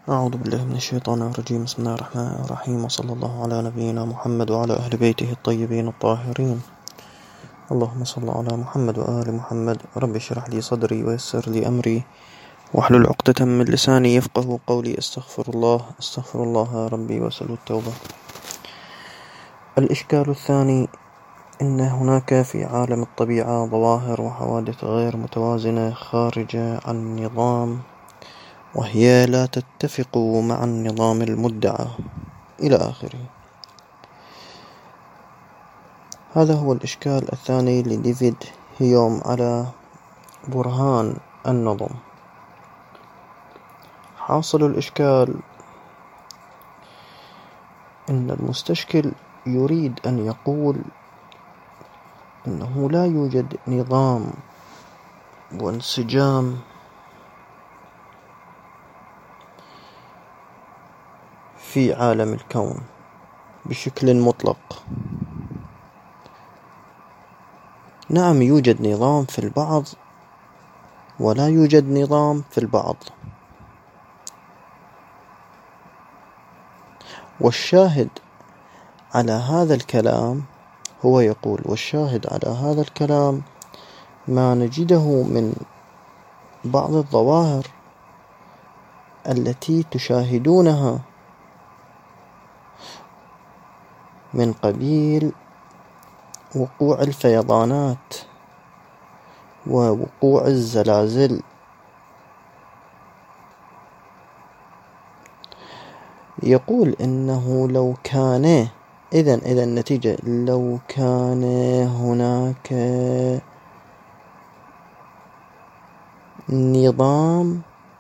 أعوذ بالله من الشيطان الرجيم. بسم الله الرحمن الرحيم، وصلى الله على نبينا محمد وعلى أهل بيته الطيبين الطاهرين. اللهم صل على محمد وآل محمد. رب اشرح لي صدري ويسر لي أمري واحلل عقدة من لساني يفقه قولي. أستغفر الله ربي وأسأل التوبة. الإشكال الثاني: إن هناك في عالم الطبيعة ظواهر وحوادث غير متوازنة خارجة عن النظام، وهي لا تتفق مع النظام المدعى إلى آخره. هذا هو الإشكال الثاني لديفيد هيوم على برهان النظم. حاصل الإشكال إن المستشكل يريد أن يقول إنه لا يوجد نظام وانسجام في عالم الكون بشكل مطلق. نعم، يوجد نظام في البعض ولا يوجد نظام في البعض. والشاهد على هذا الكلام هو يقول: والشاهد على هذا الكلام ما نجده من بعض الظواهر التي تشاهدونها من قبيل وقوع الفيضانات ووقوع الزلازل. يقول إنه لو كان إذا النتيجة لو كان هناك نظام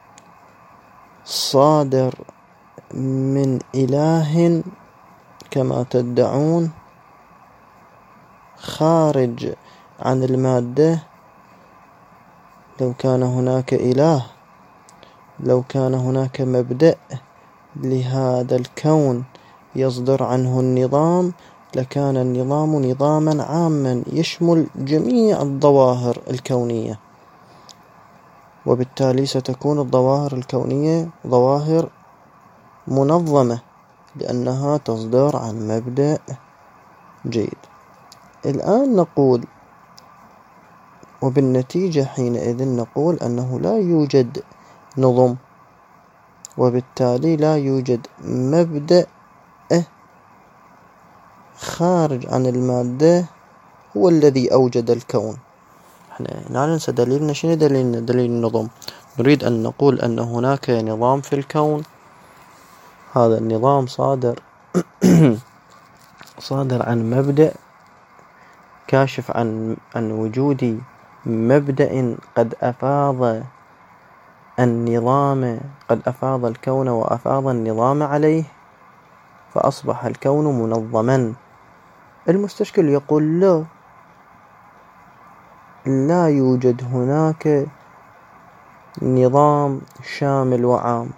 صادر من إله كما تدعون خارج عن المادة، لو كان هناك إله، لو كان هناك مبدأ لهذا الكون يصدر عنه النظام، لكان النظام نظاما عاما يشمل جميع الظواهر الكونية، وبالتالي ستكون الظواهر الكونية ظواهر منظمة لأنها تصدر عن مبدأ جيد. الآن نقول، وبالنتيجة حينئذ نقول أنه لا يوجد نظم، وبالتالي لا يوجد مبدأ خارج عن المادة هو الذي أوجد الكون. احنا لا ننسى دليلنا. شنو دليلنا؟ دليل النظم. نريد أن نقول أن هناك نظام في الكون. هذا النظام صادر عن مبدأ كاشف عن وجود مبدأ قد أفاض النظام، قد أفاض الكون وأفاض النظام عليه، فأصبح الكون منظما. المستشكل يقول لا يوجد هناك نظام شامل وعام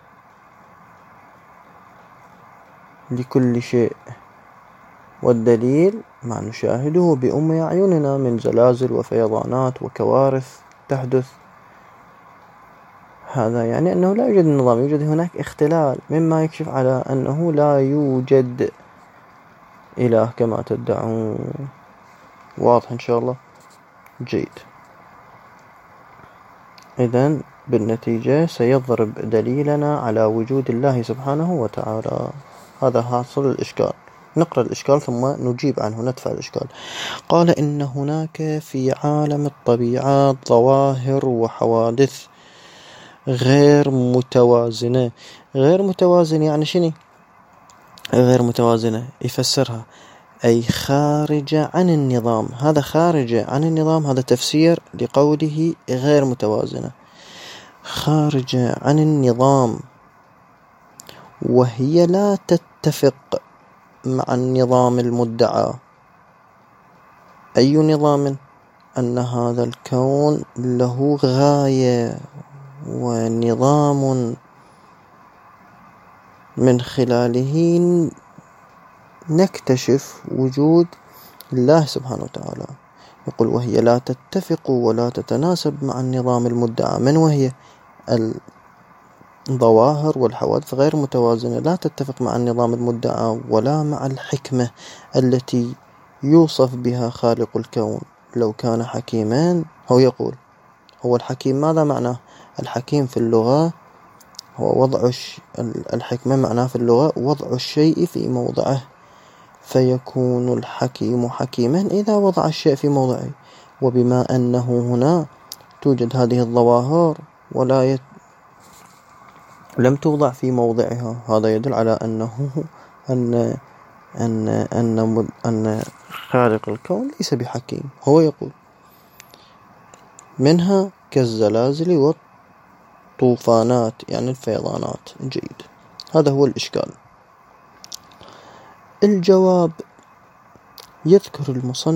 لكل شيء، والدليل ما نشاهده بأم أعيننا من زلازل وفيضانات وكوارث تحدث. هذا يعني أنه لا يوجد نظام، يوجد هناك اختلال، مما يكشف على أنه لا يوجد إله كما تدعون. واضح إن شاء الله؟ جيد. إذن بالنتيجة سيضرب دليلنا على وجود الله سبحانه وتعالى. هذا حاصل الإشكال. نقرأ الإشكال ثم نجيب عنه، ندفع الإشكال. قال: إن هناك في عالم الطبيعة ظواهر وحوادث غير متوازنة. غير متوازنة يعني شنو؟ غير متوازنة يفسرها أي خارجة عن النظام. هذا خارجة عن النظام، هذا تفسير لقوله غير متوازنة، خارجة عن النظام، وهي لا تتفق مع النظام المدعى. أي نظام؟ أن هذا الكون له غاية ونظام من خلاله نكتشف وجود الله سبحانه وتعالى. يقول: وهي لا تتفق ولا تتناسب مع النظام المدعى. من وهي؟ ظواهر والحوادث غير متوازنة لا تتفق مع النظام المدعى ولا مع الحكمة التي يوصف بها خالق الكون. لو كان حكيما، هو يقول هو الحكيم ماذا معناه؟ الحكيم في اللغة هو وضع الحكمة معناه في اللغة وضع الشيء في موضعه، فيكون الحكيم حكيما إذا وضع الشيء في موضعه. وبما أنه هنا توجد هذه الظواهر لم توضع في موضعها، هذا يدل على أن خالق الكون ليس بحكيم. هو يقول منها كالزلازل والطوفانات، يعني الفيضانات. جيد، هذا هو الإشكال. الجواب: يذكر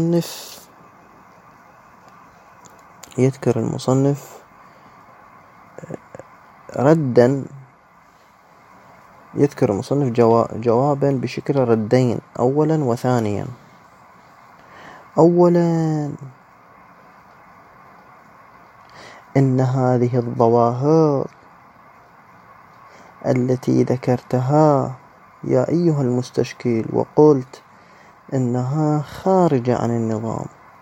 المصنف ردا، يذكر المصنف جوابا بشكل ردين، أولا وثانيا. أولا، إن هذه الظواهر التي ذكرتها يا أيها المستشكل وقلت إنها خارجة عن النظام،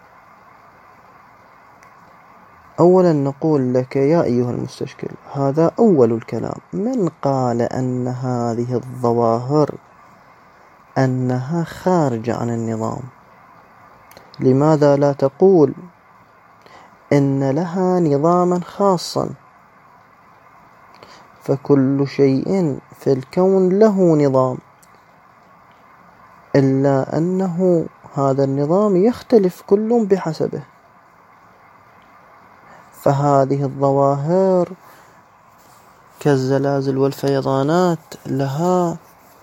أولا نقول لك يا أيها المستشكل هذا أول الكلام. من قال أن هذه الظواهر أنها خارجة عن النظام؟ لماذا لا تقول إن لها نظاما خاصا؟ فكل شيء في الكون له نظام، إلا أنه هذا النظام يختلف كل بحسبه. فهذه الظواهر كالزلازل والفيضانات لها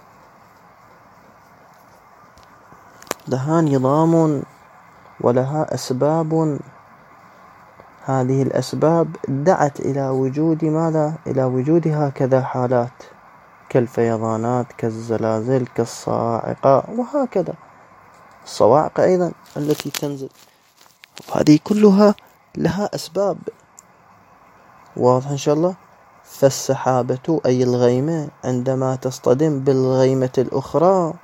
نظام ولها أسباب. هذه الأسباب دعت إلى وجود ماذا؟ إلى وجود هكذا حالات كالفيضانات، كالزلازل، كالصاعقة، وهكذا الصواعق أيضا التي تنزل. هذه كلها لها أسباب، واضح إن شاء الله. فالسحابة أي الغيمة عندما تصطدم بالغيمة الأخرى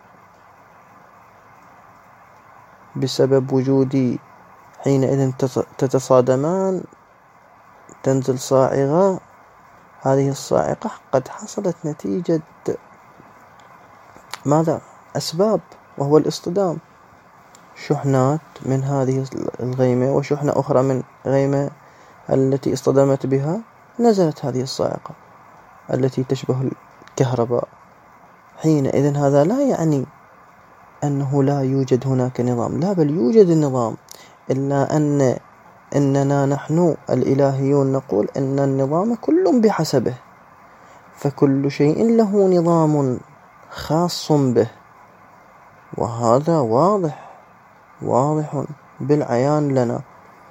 بسبب وجود حينئذ تتصادمان، تنزل صاعقة. هذه الصاعقة قد حصلت نتيجة ماذا؟ أسباب، وهو الاصطدام. شحنات من هذه الغيمة وشحنة أخرى من غيمة التي اصطدمت بها، نزلت هذه الصاعقة التي تشبه الكهرباء. حينئذ هذا لا يعني أنه لا يوجد هناك نظام، لا، بل يوجد النظام، إلا أننا نحن الإلهيون نقول أن النظام كل بحسبه، فكل شيء له نظام خاص به. وهذا واضح بالعيان لنا.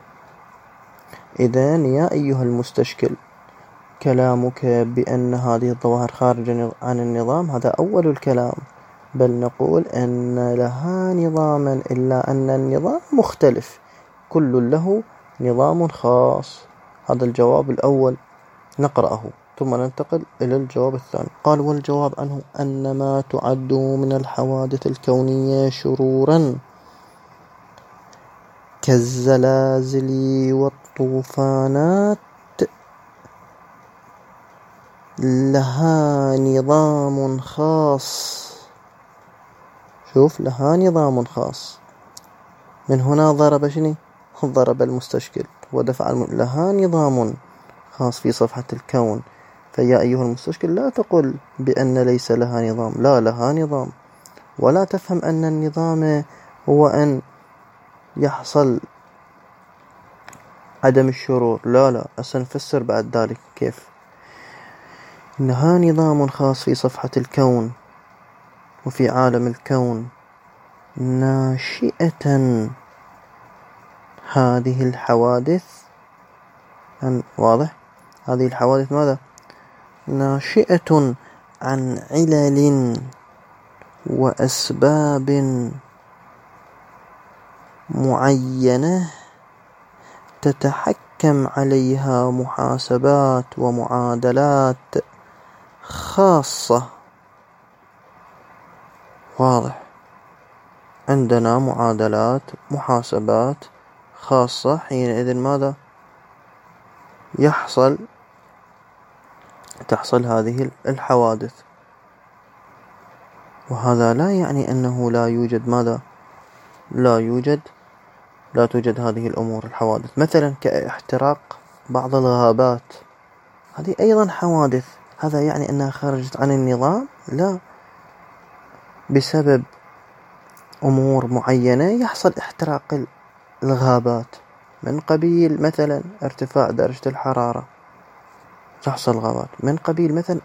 إذن يا أيها المستشكل، كلامك بأن هذه الظواهر خارجة عن النظام هذا أول الكلام، بل نقول أن لها نظاما، إلا أن النظام مختلف، كل له نظام خاص. هذا الجواب الأول، نقرأه ثم ننتقل إلى الجواب الثاني. قال: والجواب عنه أن ما تعد من الحوادث الكونية شرورا كالزلازل والطوفانات لها نظام خاص. شوف، لها نظام خاص. من هنا ضرب شنو؟ ضرب المستشكل ودفع لها نظام خاص في صفحة الكون. فيا أيها المستشكل لا تقل بأن ليس لها نظام، لا، لها نظام. ولا تفهم أن النظام هو أن يحصل عدم الشرور، لا، سنفسر بعد ذلك كيف. إنها نظام خاص في صفحة الكون وفي عالم الكون، ناشئة هذه الحوادث. واضح؟ هذه الحوادث ماذا؟ ناشئة عن علل وأسباب معينة يتحكم عليها محاسبات ومعادلات خاصة. واضح، عندنا معادلات محاسبات خاصة، حينئذ ماذا تحصل هذه الحوادث. وهذا لا يعني أنه لا يوجد ماذا لا توجد هذه الأمور الحوادث، مثلا كاحتراق بعض الغابات، هذه أيضا حوادث. هذا يعني أنها خرجت عن النظام؟ لا، بسبب أمور معينة يحصل احتراق الغابات، من قبيل مثلا ارتفاع درجة الحرارة تحصل غابات، من قبيل مثلا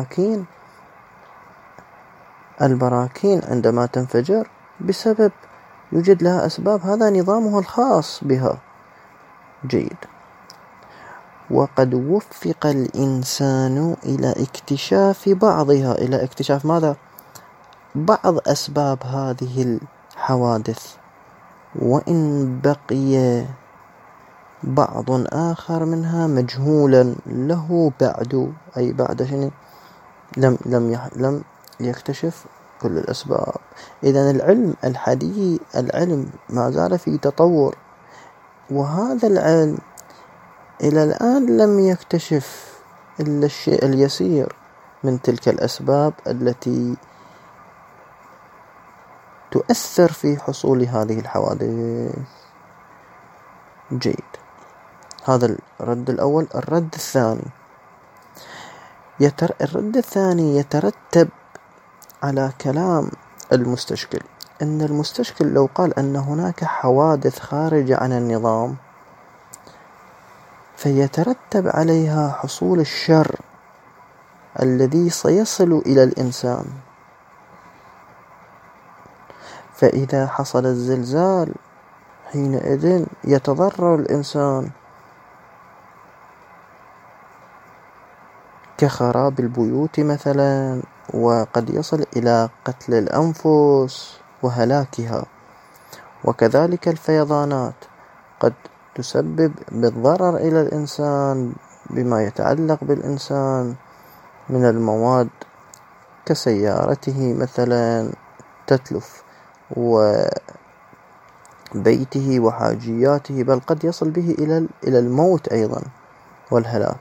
البراكين عندما تنفجر بسبب يوجد لها أسباب، هذا نظامها الخاص بها. جيد. وقد وفق الإنسان إلى اكتشاف بعضها، إلى اكتشاف ماذا؟ بعض أسباب هذه الحوادث، وإن بقي بعض آخر منها مجهولا له بعد، أي بعد شنو؟ لم يكتشف كل الأسباب. إذن العلم الحديث، العلم ما زال في تطور، وهذا العلم إلى الآن لم يكتشف إلا الشيء اليسير من تلك الأسباب التي تؤثر في حصول هذه الحوادث. جيد، هذا الرد الأول. الرد الثاني يترتب على كلام المستشكل، أن المستشكل لو قال أن هناك حوادث خارجة عن النظام فيترتب عليها حصول الشر الذي سيصل إلى الإنسان. فإذا حصل الزلزال حينئذ يتضرر الإنسان، كخراب البيوت مثلا، وقد يصل إلى قتل الأنفس وهلاكها. وكذلك الفيضانات قد تسبب بالضرر إلى الإنسان بما يتعلق بالإنسان من المواد، كسيارته مثلا تتلف، وبيته وحاجياته، بل قد يصل به إلى الموت أيضا والهلاك.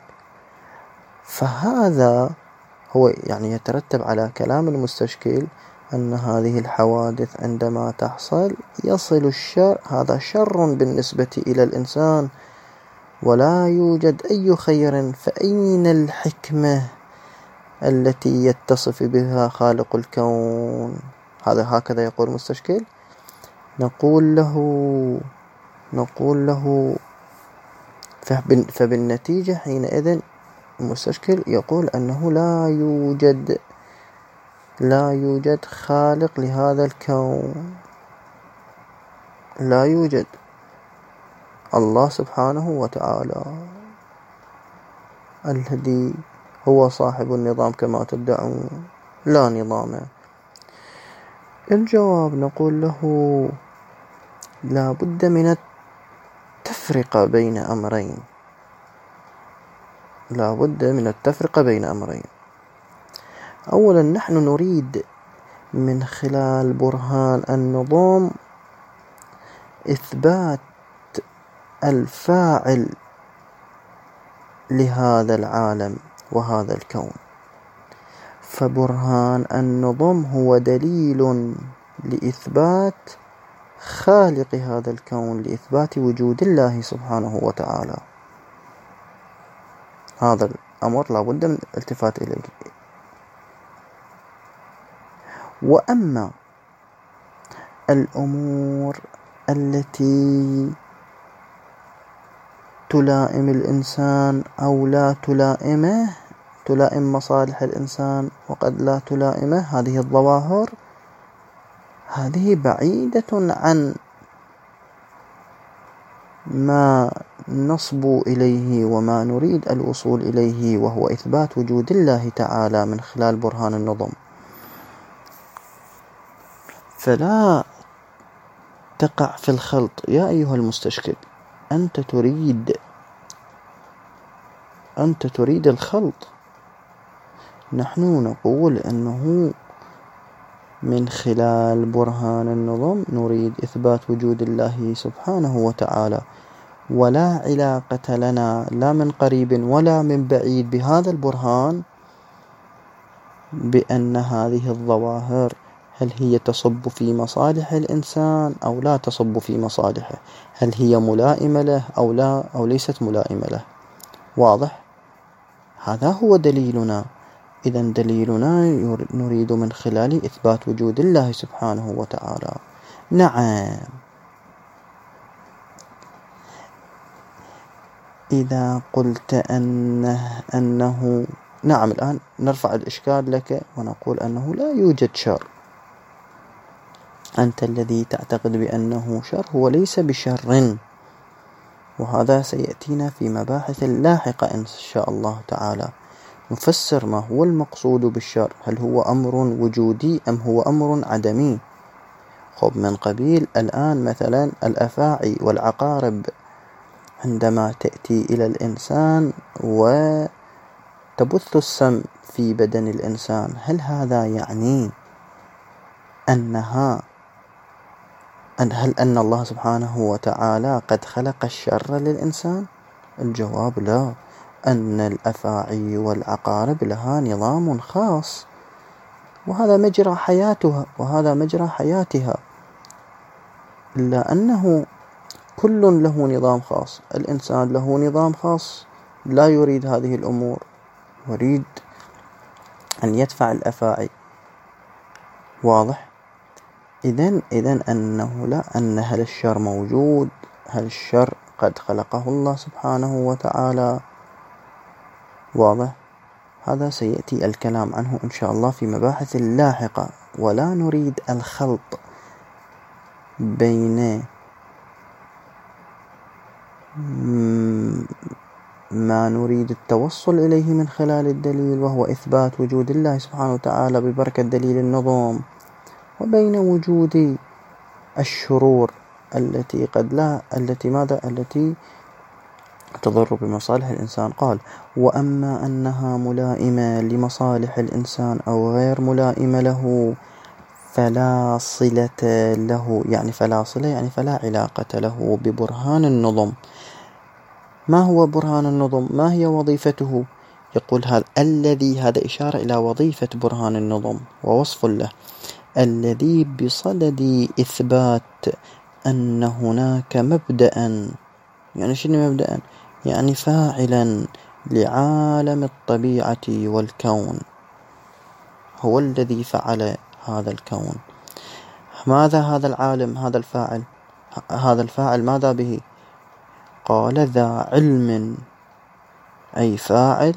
فهذا هو يعني يترتب على كلام المستشكل أن هذه الحوادث عندما تحصل يصل الشر، هذا شر بالنسبة إلى الإنسان ولا يوجد أي خير. فأين الحكمة التي يتصف بها خالق الكون؟ هكذا يقول المستشكل. نقول له فبالنتيجة حينئذ المستشكل يقول أنه لا يوجد خالق لهذا الكون، لا يوجد. الله سبحانه وتعالى الذي هو صاحب النظام كما تدعون، لا نظام. الجواب نقول له لا بد من التفرقة بين أمرين، لا بد من التفرقة بين أمرين. أولا، نحن نريد من خلال برهان النظام إثبات الفاعل لهذا العالم وهذا الكون. فبرهان النظام هو دليل لإثبات خالق هذا الكون، لإثبات وجود الله سبحانه وتعالى. هذا الأمر لا بد من الالتفات إليه. وأما الأمور التي تلائم الإنسان أو لا تلائمه، تلائم مصالح الإنسان وقد لا تلائمه، هذه الظواهر هذه بعيدة عن ما نصبو إليه وما نريد الوصول إليه، وهو إثبات وجود الله تعالى من خلال برهان النظم. فلا تقع في الخلط يا أيها المستشكل. أنت تريد أنت تريد الخلط. نحن نقول أنه من خلال برهان النظم نريد إثبات وجود الله سبحانه وتعالى، ولا علاقة لنا لا من قريب ولا من بعيد بهذا البرهان بأن هذه الظواهر هل هي تصب في مصالح الإنسان أو لا تصب في مصالحه، هل هي ملائمة له أو لا، أو ليست ملائمة له. واضح؟ هذا هو دليلنا. إذن دليلنا نريد من خلاله إثبات وجود الله سبحانه وتعالى. نعم، إذا قلت أنه نعم، الآن نرفع الإشكال لك ونقول أنه لا يوجد شر. أنت الذي تعتقد بأنه شر هو ليس بشر، وهذا سيأتينا في مباحث لاحقة إن شاء الله تعالى. نفسر ما هو المقصود بالشر، هل هو أمر وجودي أم هو أمر عدمي. خب من قبيل الآن مثلا الأفاعي والعقارب عندما تأتي إلى الإنسان وتبث السم في بدن الإنسان، هل هذا يعني هل أن الله سبحانه وتعالى قد خلق الشر للإنسان؟ الجواب لا، أن الأفاعي والعقارب لها نظام خاص، وهذا مجرى حياتها وهذا مجرى حياتها، إلا أنه كل له نظام خاص. الإنسان له نظام خاص، لا يريد هذه الأمور، يريد أن يدفع الأفاعي. واضح؟ إذن أنه لا، أن هل الشر موجود، هل الشر قد خلقه الله سبحانه وتعالى. واضح؟ هذا سيأتي الكلام عنه إن شاء الله في مباحث لاحقة، ولا نريد الخلط بين ما نريد التوصل إليه من خلال الدليل وهو إثبات وجود الله سبحانه وتعالى ببركة دليل النظام، وبين وجود الشرور التي التي تضر بمصالح الإنسان. قال: وأما أنها ملائمة لمصالح الإنسان أو غير ملائمة له فلا صلة له، يعني فلا علاقة له ببرهان النظم. ما هو برهان النظم؟ ما هي وظيفته؟ يقول هذا إشارة إلى وظيفة برهان النظم ووصف له، الذي بصدد إثبات أن هناك مبدأ. يعني شنو مبدأ؟ يعني فاعلا لعالم الطبيعة والكون، هو الذي فعل هذا الكون. ماذا هذا العالم، هذا الفاعل؟ هذا الفاعل ماذا به؟ قال: ذا علم، أي فاعل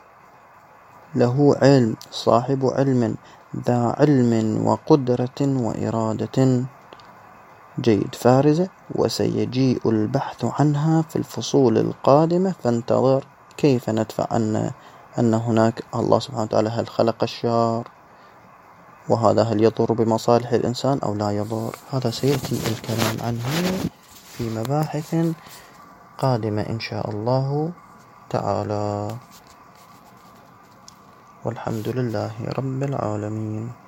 له علم، صاحب علم، ذا علم وقدرة وإرادة. جيد، فارزة. وسيجيء البحث عنها في الفصول القادمة، فانتظر كيف ندفع أن هناك الله سبحانه وتعالى هل خلق الشر، وهذا هل يضر بمصالح الإنسان أو لا يضر. هذا سيأتي الكلام عنه في مباحث قادمة إن شاء الله تعالى، والحمد لله رب العالمين.